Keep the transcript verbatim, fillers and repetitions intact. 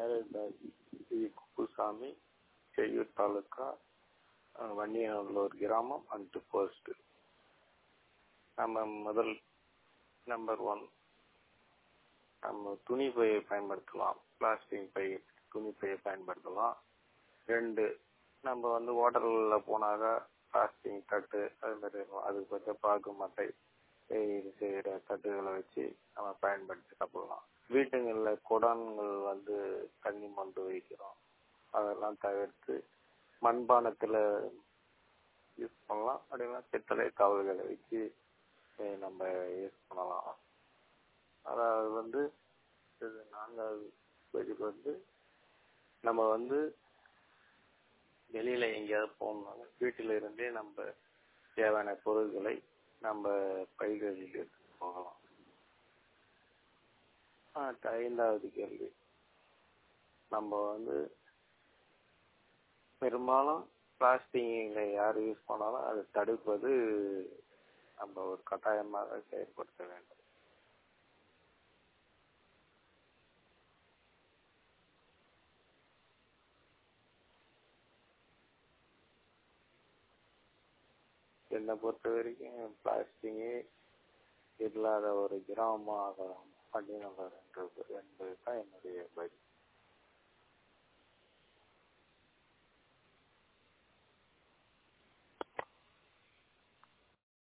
நேரடி குப்புசாமி, செய்யூர் தாலுக்கா, வன்னியநல்லூர் கிராமம் and post. நம்ம முதல் நம்பர் ஒன், நம்ம துணி பையை பயன்படுத்தலாம். பிளாஸ்டிக் பை துணி பையை பயன்படுத்தலாம். ரெண்டு, நம்ம வந்து ஹோட்டலில் போனாக்க பிளாஸ்டிக் தட்டு அது மாதிரி இருக்கும், அதுக்கு பற்றி பாக்கு மட்டை செய்கிற தட்டுகளை வச்சு நம்ம பயன்படுத்தி சாப்பிடலாம். வீட்டுங்களில் குடங்கள் வந்து தண்ணி மொண்டு வைக்கிறோம், அதெல்லாம் தவிர்த்து மண்பானத்தில் யூஸ் பண்ணலாம். அப்படின்னா பித்தளை தவறுகளை வச்சு நம்ம யூஸ் பண்ணலாம். அதாவது வந்து இது நான்காவது பதிவு வந்து நம்ம வந்து வெளியில எங்கேயாவது போகணும்னால வீட்டில இருந்தே நம்ம தேவையான பொருட்களை நம்ம பைகளில் எடுத்து போகலாம். ஐந்தாவது கேள்வி, நம்ம வந்து பெரும்பாலும் பிளாஸ்டிக்கை யார் யூஸ் பண்ணாலும் அதை தடுப்பது நம்ம ஒரு கட்டாயமாக செயல்படுத்த வேண்டும். என்னை பொறுத்த வரைக்கும் பிளாஸ்டிக்கே இல்லாத ஒரு கிராமமாக வன்னியநல்லூர் என்பது தான் என்னுடைய பதில்.